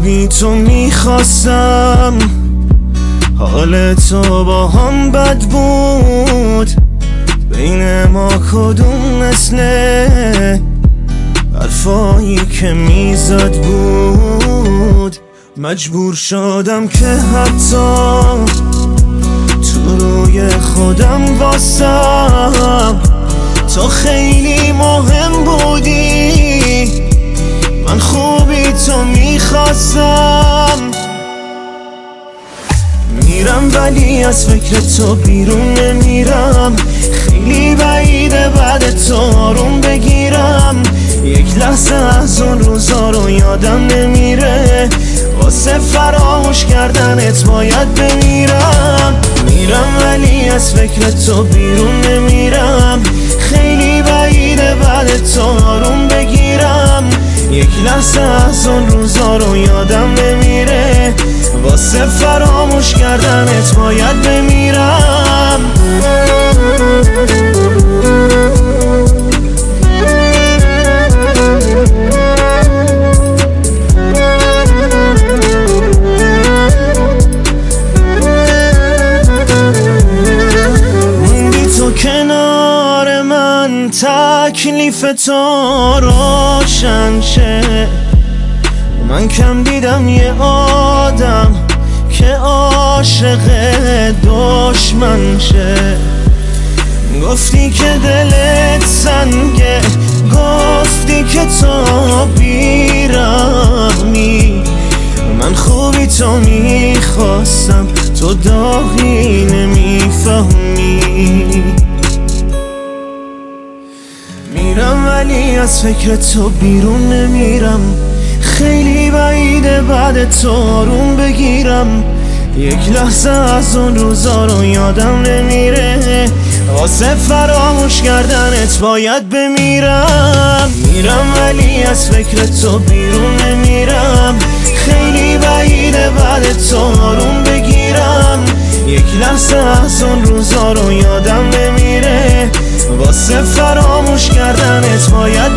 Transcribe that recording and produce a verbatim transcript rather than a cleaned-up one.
بی تو میخواستم، حال تو با هم بد بود، بین ما کدوم مثله حرفایی که میزد بود. مجبور شدم که حتی تو روی خودم واسم تو خیلی مهم بودی، من خوبی تو میخواستم. میرم ولی از فکر تو بیرون نمیرم، خیلی بعیده بعد تو آروم بگیرم. یک لحظه از اون روزا رو یادم نمیره، واسه فراموش کردنت باید بمیرم. میرم ولی از فکر تو بیرون نمیرم، خیلی بعیده بعد تو آروم بگیرم. یک لحظه از اون روزا رو یادم نمیره، واسه فراموش کردنت باید بمیرم. موندی تو کنار من، تکلیف تو روشن شه. من کم دیدم یه آدم که عاشق دشمن شه. گفتی که دلت سنگه، گفتی که تو بیرحمی، من خوبی تو میخواستم، تو داغی نمیفهمی. میرم ولی از فکر تو بیرون نمیرم، خیلی بعیده بعد تو آروم بگیرم. یک لحظه از اون روزا رو یادم نمیره، واسه فراموش کردنت باید بمیرم. میرم ولی از فکر تو بیرون نمیرم، خیلی بعیده بعد تو آروم بگیرم. یک لحظه از اون روزا رو یادم نمیره، واسه فراموش کردنت باید